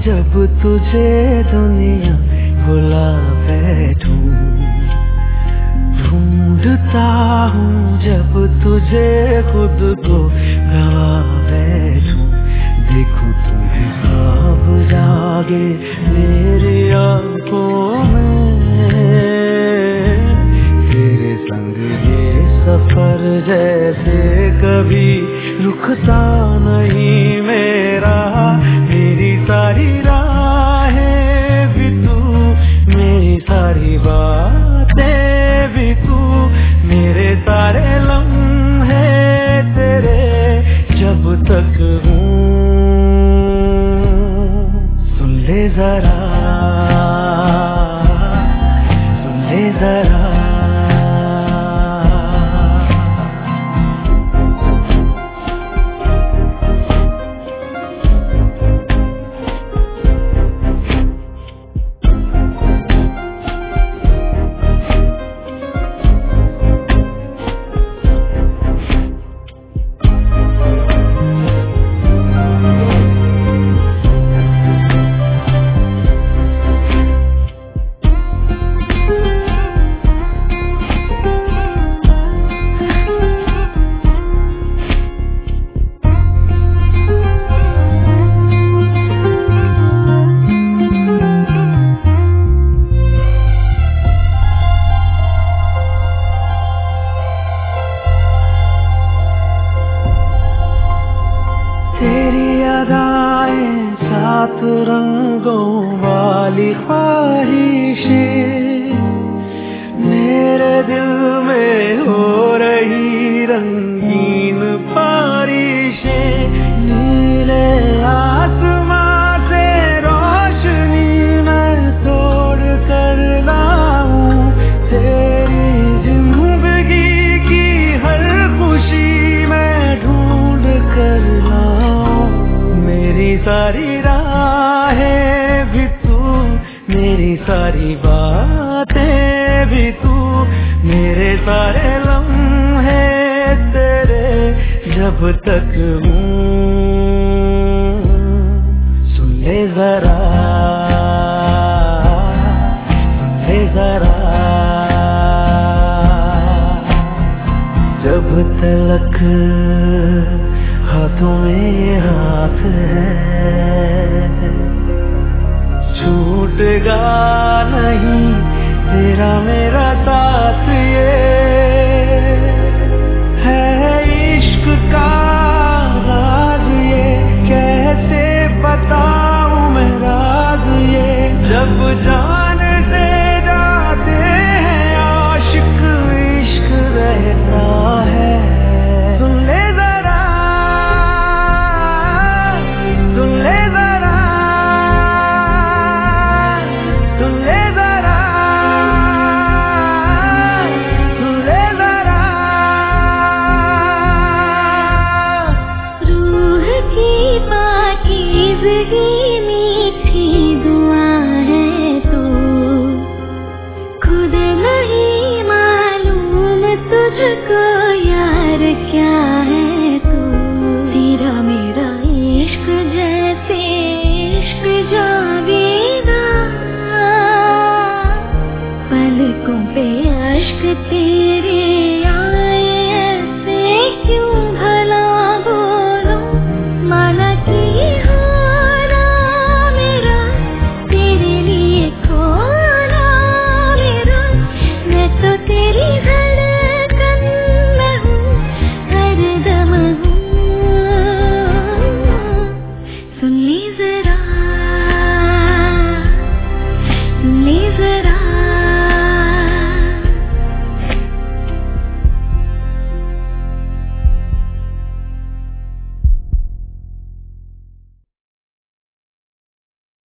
जब तुझे दुनिया भुला बैठूं, ढूंढता हूँ जब तुझे खुद को गवा बैठूं, देखूं तू भी ख्वाब जागे मेरी आंखों में, तेरे संग ये सफर जैसे कभी रुकता नहीं मेरा, मेरी सारी राहें भी तू, मेरी सारी बातें भी तू, मेरे सारे लम्हे तेरे जब तक हूँ। सुन ले जरा, सुन ले जरा, तेरी अदाएं सात रंगों वाली ख्वाहिशें, मेरे दिल में हो रही रंगीन बारिशें, नीले आसमां से रोशनी मैं तोड़ कर लाऊं, तेरी जिंदगी की हर खुशी मैं ढूंढ कर मेरी सारी राहें भी तू, मेरी सारी बातें भी तू, मेरे सारे लम्हे तेरे जब तक हूँ। सुन ले जरा, सुन ले जरा, जब तलक हाथों में हाथ है, छूटेगा नहीं तेरा मेरा साथ, ये है इश्क का राज, ये कैसे बताऊं मैं राज, ये जब जान से जाते हैं आशिक इश्क रहता है। सुन ले जिंदगी मीठी दुआ है तू, खुद नहीं मालूम तुझको यार क्या है तू, तेरा मेरा इश्क जैसे इश्क जागेगा, पलकों पे अश्क तेरे आए ऐसे क्यों भला बोलो, माना कि सुन ले जरा